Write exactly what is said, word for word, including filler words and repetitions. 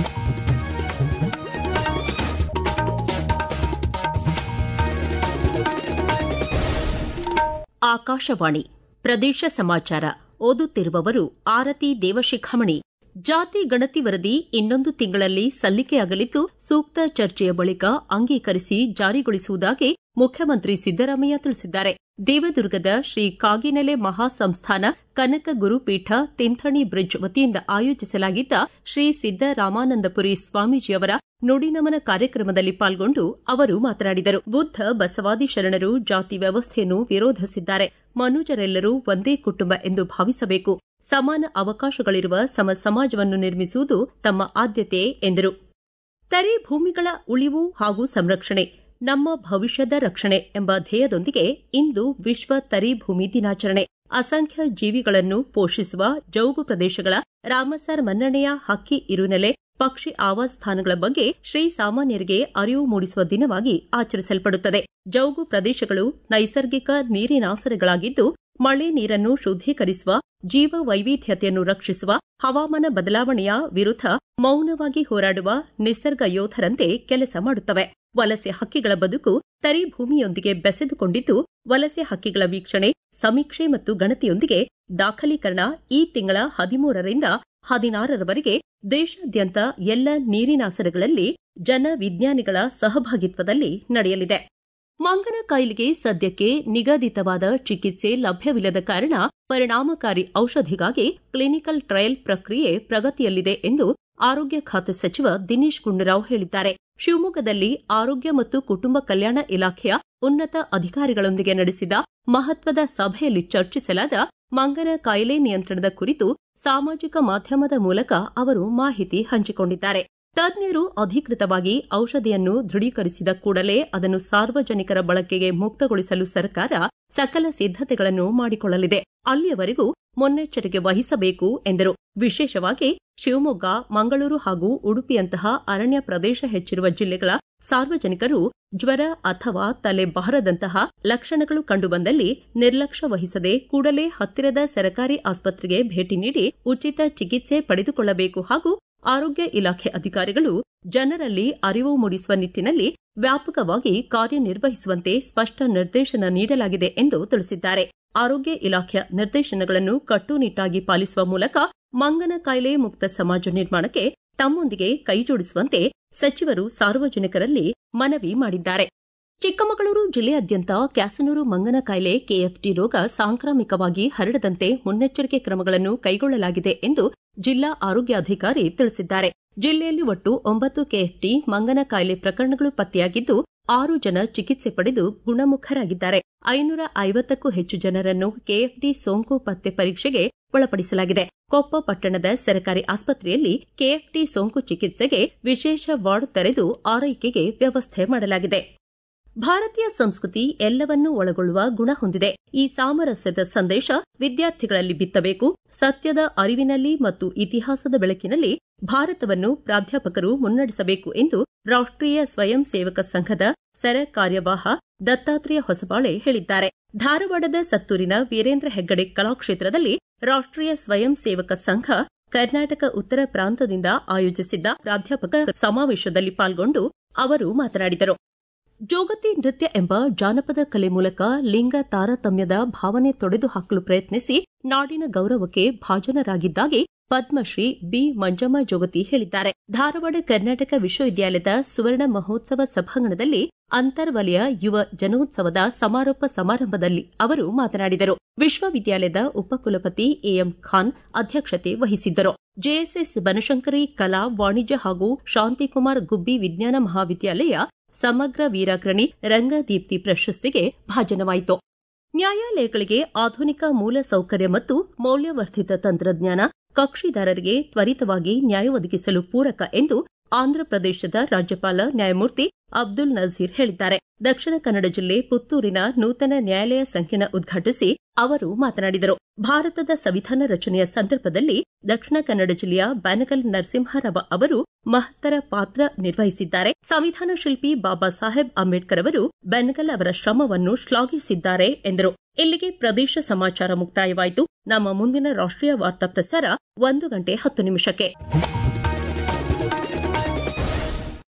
ಆಕಾಶವಾಣಿ ಪ್ರದೇಶ ಸಮಾಚಾರ ಓದುತ್ತಿರುವವರು ಆರತಿ ದೇವಶಿಖಾಮಣಿ. ಜಾತಿ ಗಣತಿ ವರದಿ ಇನ್ನೊಂದು ತಿಂಗಳಲ್ಲಿ ಸಲ್ಲಿಕೆಯಾಗಲಿದ್ದು ಸೂಕ್ತ ಚರ್ಚೆಯ ಬಳಿಕ ಅಂಗೀಕರಿಸಿ ಜಾರಿಗೊಳಿಸುವುದಾಗಿ ಮುಖ್ಯಮಂತ್ರಿ ಸಿದ್ದರಾಮಯ್ಯ ತಿಳಿಸಿದ್ದಾರೆ. ದೇವದುರ್ಗದ ಶ್ರೀ ಕಾಗಿನೆಲೆ ಮಹಾಸಂಸ್ಥಾನ ಕನಕ ಗುರುಪೀಠ ತಿಂಥಣಿ ಬ್ರಿಡ್ಜ್ ವತಿಯಿಂದ ಆಯೋಜಿಸಲಾಗಿದ್ದ ಶ್ರೀ ಸಿದ್ದರಾಮಾನಂದಪುರಿ ಸ್ವಾಮೀಜಿಯವರ ನುಡಿನಮನ ಕಾರ್ಯಕ್ರಮದಲ್ಲಿ ಪಾಲ್ಗೊಂಡು ಅವರು ಮಾತನಾಡಿದರು. ಬುದ್ಧ ಬಸವಾದಿ ಶರಣರು ಜಾತಿ ವ್ಯವಸ್ಥೆಯನ್ನು ವಿರೋಧಿಸಿದ್ದಾರೆ. ಮನುಜರೆಲ್ಲರೂ ಒಂದೇ ಕುಟುಂಬ ಎಂದು ಭಾವಿಸಬೇಕು. ಸಮಾನ ಅವಕಾಶಗಳಿರುವ ಸಮ ಸಮಾಜವನ್ನು ನಿರ್ಮಿಸುವುದು ತಮ್ಮ ಆದ್ಯತೆ ಎಂದರು. ತರಿ ಭೂಮಿಗಳ ಉಳಿವು ಹಾಗೂ ಸಂರಕ್ಷಣೆ ನಮ್ಮ ಭವಿಷ್ಯದ ರಕ್ಷಣೆ ಎಂಬ ಧ್ಯೇಯದೊಂದಿಗೆ ಇಂದು ವಿಶ್ವ ತರಿ ಭೂಮಿ ದಿನಾಚರಣೆ. ಅಸಂಖ್ಯ ಜೀವಿಗಳನ್ನು ಪೋಷಿಸುವ ಜೌಗು ಪ್ರದೇಶಗಳ ರಾಮಸರ್ ಮನ್ನಣೆಯ ಹಕ್ಕಿ ಇರುನೆಲೆ ಪಕ್ಷಿ ಆವಾಸಸ್ಥಾನಗಳ ಬಗ್ಗೆ ಶ್ರೀ ಸಾಮಾನ್ಯರಿಗೆ ಅರಿವು ಮೂಡಿಸುವ ದಿನವಾಗಿ ಆಚರಿಸಲ್ಪಡುತ್ತದೆ. ಜೌಗು ಪ್ರದೇಶಗಳು ನೈಸರ್ಗಿಕ ನೀರಿನಾಸರೆಗಳಾಗಿದ್ದು ಮಳೆ ನೀರನ್ನು ಶುದ್ದೀಕರಿಸುವ, ಜೀವ ವೈವಿಧ್ಯತೆಯನ್ನು ರಕ್ಷಿಸುವ, ಹವಾಮಾನ ಬದಲಾವಣೆಯ ವಿರುದ್ಧ ಮೌನವಾಗಿ ಹೋರಾಡುವ ನಿಸರ್ಗ ಯೋಧರಂತೆ ಕೆಲಸ ಮಾಡುತ್ತವೆ. ವಲಸೆ ಹಕ್ಕಿಗಳ ಬದುಕು ತರಿ ಭೂಮಿಯೊಂದಿಗೆ ಬೆಸೆದುಕೊಂಡಿದ್ದು ವಲಸೆ ಹಕ್ಕಿಗಳ ವೀಕ್ಷಣೆ, ಸಮೀಕ್ಷೆ ಮತ್ತು ಗಣತಿಯೊಂದಿಗೆ ದಾಖಲೀಕರಣ ಈ ತಿಂಗಳ ಹದಿಮೂರರಿಂದ ಹದಿನಾರರವರೆಗೆ ದೇಶಾದ್ಯಂತ ಎಲ್ಲ ನೀರಿನಾಸರೆಗಳಲ್ಲಿ ಜನ ವಿಜ್ಞಾನಿಗಳ ಸಹಭಾಗಿತ್ವದಲ್ಲಿ ನಡೆಯಲಿದೆ. ಮಂಗನ ಕಾಯಿಲೆಗೆ ಸದ್ಯಕ್ಕೆ ನಿಗದಿತವಾದ ಚಿಕಿತ್ಸೆ ಲಭ್ಯವಿಲ್ಲದ ಕಾರಣ ಪರಿಣಾಮಕಾರಿ ಔಷಧಿಗಾಗಿ ಕ್ಲಿನಿಕಲ್ ಟ್ರಯಲ್ ಪ್ರಕ್ರಿಯೆ ಪ್ರಗತಿಯಲ್ಲಿದೆ ಎಂದು ಆರೋಗ್ಯ ಖಾತೆ ಸಚಿವ ದಿನೇಶ್ ಗುಂಡೂರಾವ್ ಹೇಳಿದ್ದಾರೆ. ಶಿವಮೊಗ್ಗದಲ್ಲಿ ಆರೋಗ್ಯ ಮತ್ತು ಕುಟುಂಬ ಕಲ್ಯಾಣ ಇಲಾಖೆಯ ಉನ್ನತ ಅಧಿಕಾರಿಗಳೊಂದಿಗೆ ನಡೆಸಿದ ಮಹತ್ವದ ಸಭೆಯಲ್ಲಿ ಚರ್ಚಿಸಲಾದ ಮಂಗನ ಕಾಯಿಲೆ ನಿಯಂತ್ರಣದ ಕುರಿತು ಸಾಮಾಜಿಕ ಮಾಧ್ಯಮದ ಮೂಲಕ ಅವರು ಮಾಹಿತಿ ಹಂಚಿಕೊಂಡಿದ್ದಾರೆ. ತಜ್ಞರು ಅಧಿಕೃತವಾಗಿ ಔಷಧಿಯನ್ನು ದೃಢೀಕರಿಸಿದ ಕೂಡಲೇ ಅದನ್ನು ಸಾರ್ವಜನಿಕರ ಬಳಕೆಗೆ ಮುಕ್ತಗೊಳಿಸಲು ಸರ್ಕಾರ ಸಕಲ ಸಿದ್ದತೆಗಳನ್ನು ಮಾಡಿಕೊಳ್ಳಲಿದೆ. ಅಲ್ಲಿಯವರೆಗೂ ಮುನ್ನೆಚ್ಚರಿಕೆ ವಹಿಸಬೇಕು ಎಂದರು. ವಿಶೇಷವಾಗಿ ಶಿವಮೊಗ್ಗ, ಮಂಗಳೂರು ಹಾಗೂ ಉಡುಪಿಯಂತಹ ಅರಣ್ಯ ಪ್ರದೇಶ ಹೆಚ್ಚಿರುವ ಜಿಲ್ಲೆಗಳ ಸಾರ್ವಜನಿಕರು ಜ್ವರ ಅಥವಾ ತಲೆ ಭಾರದಂತಹ ಲಕ್ಷಣಗಳು ಕಂಡುಬಂದಲ್ಲಿ ನಿರ್ಲಕ್ಷ್ಯ ವಹಿಸದೆ ಕೂಡಲೇ ಹತ್ತಿರದ ಸರ್ಕಾರಿ ಆಸ್ಪತ್ರೆಗೆ ಭೇಟಿ ನೀಡಿ ಉಚಿತ ಚಿಕಿತ್ಸೆ ಪಡೆದುಕೊಳ್ಳಬೇಕು ಹಾಗೂ ಆರೋಗ್ಯ ಇಲಾಖೆ ಅಧಿಕಾರಿಗಳು ಜನರಲ್ಲಿ ಅರಿವು ಮೂಡಿಸುವ ನಿಟ್ಟಿನಲ್ಲಿ ವ್ಯಾಪಕವಾಗಿ ಕಾರ್ಯನಿರ್ವಹಿಸುವಂತೆ ಸ್ಪಷ್ಟ ನಿರ್ದೇಶನ ನೀಡಲಾಗಿದೆ ಎಂದು ತಿಳಿಸಿದ್ದಾರೆ. ಆರೋಗ್ಯ ಇಲಾಖೆಯ ನಿರ್ದೇಶನಗಳನ್ನು ಕಟ್ಟುನಿಟ್ಟಾಗಿ ಪಾಲಿಸುವ ಮೂಲಕ ಮಂಗನ ಕಾಯಿಲೆ ಮುಕ್ತ ಸಮಾಜ ನಿರ್ಮಾಣಕ್ಕೆ ತಮ್ಮೊಂದಿಗೆ ಕೈಜೋಡಿಸುವಂತೆ ಸಚಿವರು ಸಾರ್ವಜನಿಕರಲ್ಲಿ ಮನವಿ ಮಾಡಿದ್ದಾರೆ. ಚಿಕ್ಕಮಗಳೂರು ಜಿಲ್ಲೆಯಾದ್ಯಂತ ಕ್ಯಾಸನೂರು ಮಂಗನ ಕಾಯಿಲೆ ಕೆಎಫ್ಡಿ ರೋಗ ಸಾಂಕ್ರಾಮಿಕವಾಗಿ ಹರಡದಂತೆ ಮುನ್ನೆಚ್ಚರಿಕೆ ಕ್ರಮಗಳನ್ನು ಕೈಗೊಳ್ಳಲಾಗಿದೆ ಎಂದು ಜಿಲ್ಲಾ ಆರೋಗ್ಯಾಧಿಕಾರಿ ತಿಳಿಸಿದ್ದಾರೆ. ಜಿಲ್ಲೆಯಲ್ಲಿ ಒಟ್ಟು ಒಂಬತ್ತು ಕೆಎಫ್ಡಿ ಮಂಗನ ಕಾಯಿಲೆ ಪ್ರಕರಣಗಳು ಪತ್ತೆಯಾಗಿದ್ದು ಆರು ಜನ ಚಿಕಿತ್ಸೆ ಪಡೆದು ಗುಣಮುಖರಾಗಿದ್ದಾರೆ. ಐನೂರ ಐವತ್ತಕ್ಕೂ ಹೆಚ್ಚು ಜನರನ್ನು ಕೆಎಫ್ಡಿ ಸೋಂಕು ಪತ್ತೆ ಪರೀಕ್ಷೆಗೆ ಒಳಪಡಿಸಲಾಗಿದೆ. ಕೊಪ್ಪ ಪಟ್ಟಣದ ಸರ್ಕಾರಿ ಆಸ್ಪತ್ರೆಯಲ್ಲಿ ಕೆಎಫ್ಡಿ ಸೋಂಕು ಚಿಕಿತ್ಸೆಗೆ ವಿಶೇಷ ವಾರ್ಡ್ ತೆರೆದು ಆರೈಕೆಗೆ ವ್ಯವಸ್ಥೆ ಮಾಡಲಾಗಿದೆ. ಭಾರತೀಯ ಸಂಸ್ಕೃತಿ ಎಲ್ಲವನ್ನೂ ಒಳಗೊಳ್ಳುವ ಗುಣ ಹೊಂದಿದೆ. ಈ ಸಾಮರಸ್ಯದ ಸಂದೇಶ ವಿದ್ಯಾರ್ಥಿಗಳಲ್ಲಿ ಬಿತ್ತಬೇಕು. ಸತ್ಯದ ಅರಿವಿನಲ್ಲಿ ಮತ್ತು ಇತಿಹಾಸದ ಬೆಳಕಿನಲ್ಲಿ ಭಾರತವನ್ನು ಪ್ರಾಧ್ಯಾಪಕರು ಮುನ್ನಡೆಸಬೇಕು ಎಂದು ರಾಷ್ಟೀಯ ಸ್ವಯಂ ಸೇವಕ ಸಂಘದ ಸರ ಕಾರ್ಯವಾಹ ದತ್ತಾತ್ರೇಯ ಹೊಸಬಾಳೆ ಹೇಳಿದ್ದಾರೆ. ಧಾರವಾಡದ ಸತ್ತೂರಿನ ವೀರೇಂದ್ರ ಹೆಗ್ಗಡೆ ಕಲಾಕ್ಷೇತ್ರದಲ್ಲಿ ರಾಷ್ಟೀಯ ಸ್ವಯಂ ಸೇವಕ ಸಂಘ ಕರ್ನಾಟಕ ಉತ್ತರ ಪ್ರಾಂತದಿಂದ ಆಯೋಜಿಸಿದ್ದ ಪ್ರಾಧ್ಯಾಪಕ ಸಮಾವೇಶದಲ್ಲಿ ಪಾಲ್ಗೊಂಡು ಅವರು ಮಾತನಾಡಿದರು. ಜೋಗತಿ ನೃತ್ಯ ಎಂಬ ಜಾನಪದ ಕಲೆ ಮೂಲಕ ಲಿಂಗ ತಾರತಮ್ಯದ ಭಾವನೆ ತೊಡೆದು ಹಾಕಲು ಪ್ರಯತ್ನಿಸಿ ನಾಡಿನ ಗೌರವಕ್ಕೆ ಭಾಜನರಾಗಿದ್ದಾಗಿ ಪದ್ಮಶ್ರೀ ಬಿ ಮಂಜಮ್ಮ ಜೋಗತಿ ಹೇಳಿದ್ದಾರೆ. ಧಾರವಾಡ ಕರ್ನಾಟಕ ವಿಶ್ವವಿದ್ಯಾಲಯದ ಸುವರ್ಣ ಮಹೋತ್ಸವ ಸಭಾಂಗಣದಲ್ಲಿ ಅಂತರ್ವಲಯ ಯುವ ಜನೋತ್ಸವದ ಸಮಾರೋಪ ಸಮಾರಂಭದಲ್ಲಿ ಅವರು ಮಾತನಾಡಿದರು. ವಿಶ್ವವಿದ್ಯಾಲಯದ ಉಪಕುಲಪತಿ ಎಎಂ ಖಾನ್ ಅಧ್ಯಕ್ಷತೆ ವಹಿಸಿದ್ದರು. ಜೆಎಸ್ಎಸ್ ಬನಶಂಕರಿ ಕಲಾ, ವಾಣಿಜ್ಯ ಹಾಗೂ ಶಾಂತಿಕುಮಾರ್ ಗುಬ್ಬಿ ವಿಜ್ಞಾನ ಮಹಾವಿದ್ಯಾಲಯ ಸಮಗ್ರ ವೀರಾಗ್ರಣಿ ರಂಗದೀಪ್ತಿ ಪ್ರಶಸ್ತಿಗೆ ಭಾಜನವಾಯಿತು. ನ್ಯಾಯಾಲಯಗಳಿಗೆ ಆಧುನಿಕ ಮೂಲ ಸೌಕರ್ಯ ಮತ್ತು ಮೌಲ್ಯವರ್ಧಿತ ತಂತ್ರಜ್ಞಾನ ಕಕ್ಷಿದಾರರಿಗೆ ತ್ವರಿತವಾಗಿ ನ್ಯಾಯ ಒದಗಿಸಲು ಪೂರಕ ಎಂದು ಆಂಧ್ರಪ್ರದೇಶದ ರಾಜ್ಯಪಾಲ ನ್ಯಾಯಮೂರ್ತಿ ಅಬ್ದುಲ್ ನಜೀರ್ ಹೇಳಿದ್ದಾರೆ. ದಕ್ಷಿಣ ಕನ್ನಡ ಜಿಲ್ಲೆ ಪುತ್ತೂರಿನ ನೂತನ ನ್ಯಾಯಾಲಯ ಸಂಕೀರ್ಣ ಉದ್ಘಾಟಿಸಿ ಅವರು ಮಾತನಾಡಿದರು. ಭಾರತದ ಸಂವಿಧಾನ ರಚನೆಯ ಸಂದರ್ಭದಲ್ಲಿ ದಕ್ಷಿಣ ಕನ್ನಡ ಜಿಲ್ಲೆಯ ಬ್ಯಾನಗಲ್ ನರಸಿಂಹರಾವ್ ಅವರು ಮಹತ್ತರ ಪಾತ್ರ ನಿರ್ವಹಿಸಿದ್ದಾರೆ. ಸಂವಿಧಾನ ಶಿಲ್ಪಿ ಬಾಬಾ ಸಾಹೇಬ್ ಅಂಬೇಡ್ಕರ್ ಅವರು ಬೆನಗಲ್ ಅವರ ಶ್ರಮವನ್ನು ಶ್ಲಾಘಿಸಿದ್ದಾರೆ ಎಂದರು. ಇಲ್ಲಿಗೆ ಪ್ರದೇಶ ಸಮಾಚಾರ ಮುಕ್ತಾಯವಾಯಿತು. ನಮ್ಮ ಮುಂದಿನ ರಾಷ್ಟೀಯ ವಾರ್ತಾ ಪ್ರಸಾರ ಒಂದು ಗಂಟೆ ಹತ್ತು ನಿಮಿಷಕ್ಕೆ.